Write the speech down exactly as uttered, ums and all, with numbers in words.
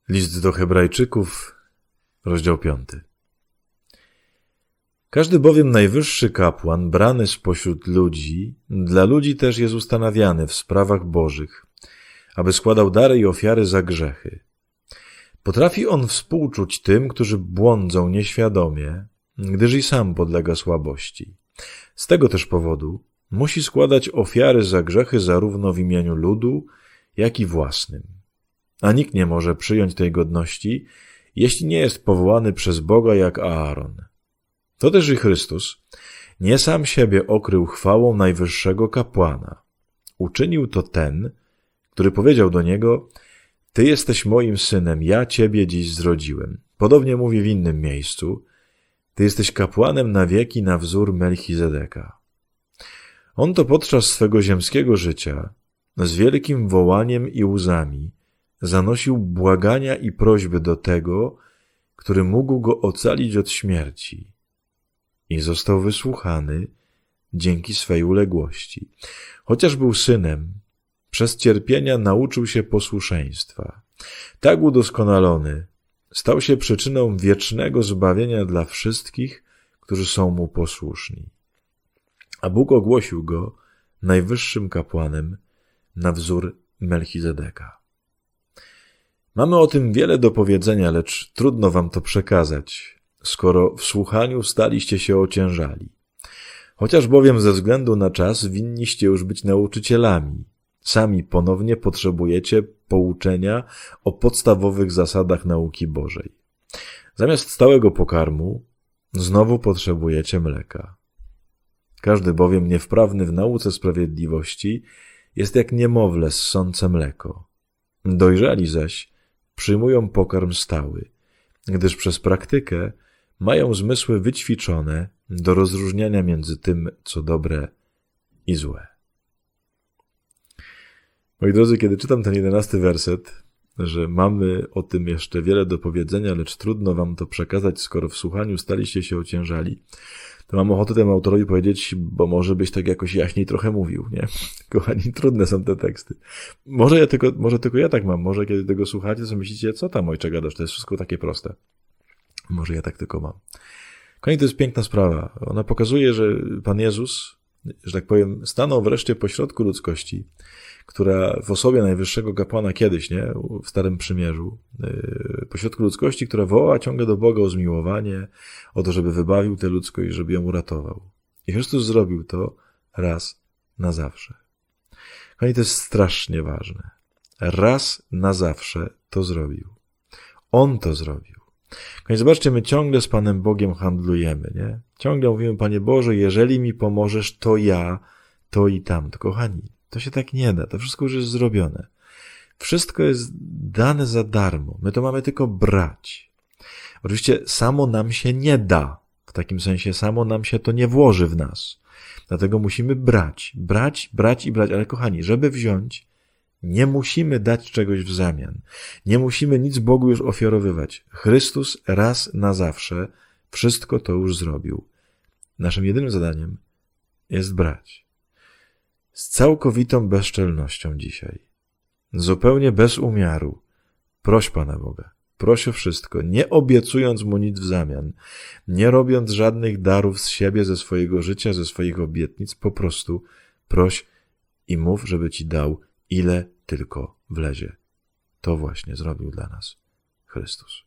List do Hebrajczyków, rozdział piąty. Każdy bowiem najwyższy kapłan, brany spośród ludzi, dla ludzi też jest ustanawiany w sprawach bożych, aby składał dary i ofiary za grzechy. Potrafi on współczuć tym, którzy błądzą nieświadomie, gdyż i sam podlega słabości. Z tego też powodu musi składać ofiary za grzechy zarówno w imieniu ludu, jak i własnym. A nikt nie może przyjąć tej godności, jeśli nie jest powołany przez Boga jak Aaron. To też i Chrystus nie sam siebie okrył chwałą najwyższego kapłana. Uczynił to ten, który powiedział do niego: Ty jesteś moim synem, ja ciebie dziś zrodziłem. Podobnie mówi w innym miejscu: Ty jesteś kapłanem na wieki na wzór Melchizedeka. On to podczas swego ziemskiego życia z wielkim wołaniem i łzami zanosił błagania i prośby do tego, który mógł go ocalić od śmierci, i został wysłuchany dzięki swej uległości. Chociaż był synem, przez cierpienia nauczył się posłuszeństwa. Tak udoskonalony stał się przyczyną wiecznego zbawienia dla wszystkich, którzy są mu posłuszni. A Bóg ogłosił go najwyższym kapłanem na wzór Melchizedeka. Mamy o tym wiele do powiedzenia, lecz trudno wam to przekazać, skoro w słuchaniu staliście się ociężali. Chociaż bowiem ze względu na czas winniście już być nauczycielami. Sami ponownie potrzebujecie pouczenia o podstawowych zasadach nauki Bożej. Zamiast stałego pokarmu znowu potrzebujecie mleka. Każdy bowiem niewprawny w nauce sprawiedliwości jest jak niemowlę ssące mleko. Dojrzali zaś przyjmują pokarm stały, gdyż przez praktykę mają zmysły wyćwiczone do rozróżniania między tym, co dobre i złe. Moi drodzy, kiedy czytam ten jedenasty werset, że mamy o tym jeszcze wiele do powiedzenia, lecz trudno wam to przekazać, skoro w słuchaniu staliście się ociężali, to mam ochotę temu autorowi powiedzieć, bo może byś tak jakoś jaśniej trochę mówił, nie? Kochani, trudne są te teksty. Może ja tylko, może tylko ja tak mam, może kiedy tego słuchacie, to myślicie, co tam, ojcze, gadasz, to jest wszystko takie proste. Może ja tak tylko mam. Kochani, to jest piękna sprawa. Ona pokazuje, że Pan Jezus, że tak powiem, stanął wreszcie pośrodku ludzkości, która w osobie najwyższego kapłana kiedyś, nie, w Starym Przymierzu, pośrodku ludzkości, która woła ciągle do Boga o zmiłowanie, o to, żeby wybawił tę ludzkość, żeby ją uratował. I Chrystus zrobił to raz na zawsze. Kochani, to jest strasznie ważne. Raz na zawsze to zrobił. On to zrobił. Kochani, zobaczcie, my ciągle z Panem Bogiem handlujemy, nie? Ciągle mówimy: Panie Boże, jeżeli mi pomożesz, to ja, to i tamto. Kochani, to się tak nie da. To wszystko już jest zrobione. Wszystko jest dane za darmo. My to mamy tylko brać. Oczywiście samo nam się nie da. W takim sensie samo nam się to nie włoży w nas. Dlatego musimy brać. Brać, brać i brać. Ale kochani, żeby wziąć, nie musimy dać czegoś w zamian. Nie musimy nic Bogu już ofiarowywać. Chrystus raz na zawsze wszystko to już zrobił. Naszym jedynym zadaniem jest brać. Z całkowitą bezczelnością dzisiaj. Zupełnie bez umiaru. Proś Pana Boga. Proś o wszystko, nie obiecując Mu nic w zamian. Nie robiąc żadnych darów z siebie, ze swojego życia, ze swoich obietnic. Po prostu proś i mów, żeby Ci dał, ile tylko wlezie. To właśnie zrobił dla nas Chrystus.